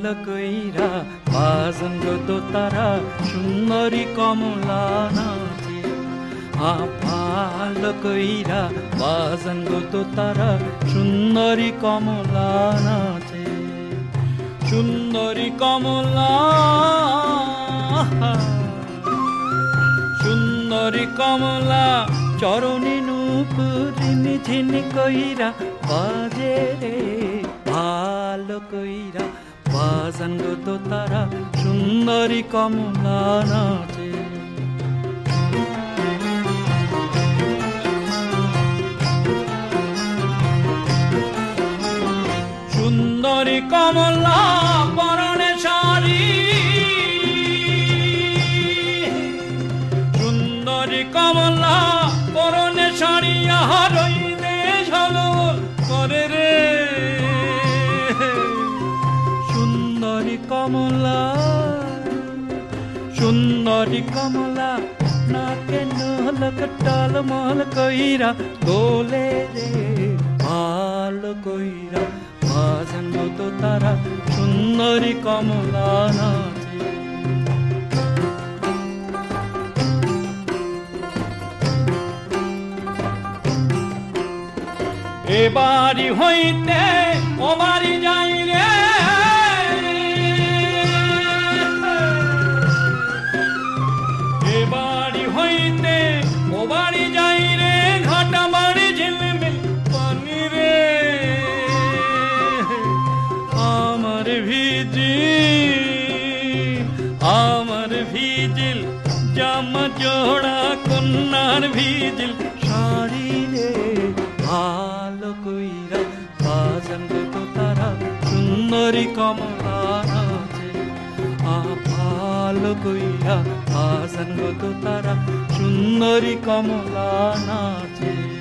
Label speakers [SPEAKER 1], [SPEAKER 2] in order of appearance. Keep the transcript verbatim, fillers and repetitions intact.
[SPEAKER 1] ভালো কইরা বাজন গো দোতারা সুন্দরী কমলা নাচে। আ ভালো কইরা বাজন গো দোতারা সুন্দরী কমলা নাচে। সুন্দরী কমলা সুন্দরী কমলা চরণে নূপুর ঝিনি কইরা বাজে রে ভালো কইরা বাজান গো দোতারা সুন্দরী কমলা নাচে। সুন্দরী কমলা পরনে শাড়ি, সুন্দরী কমলা পরনে শাড়ি আহার ঝলমল করে রে। সুন্দরী কমলা সুন্দরী কমলা নাকে নলক টলমল কইরা দোলে রে ভালো কইরা বাজন গো দোতারা সুন্দরী কমলা নাচে। এ বাড়ি হইতে ও বাড়ি যাই রে, এ বাড়ি হইতে ও বাড়ি যাই রে, ঘাটা বাড়ি ঝিলমিল পানি রে। আমার ভিজিল আমার ভিজিল জামা জোড়া কন্যার ভিজিল শাড়ি রে ভালো কইরা বাজন গো দোতারা সুন্দরী কমলা নাচে। আ ভালো কইরা বাজন গো দোতারা সুন্দরী কমলা নাচে।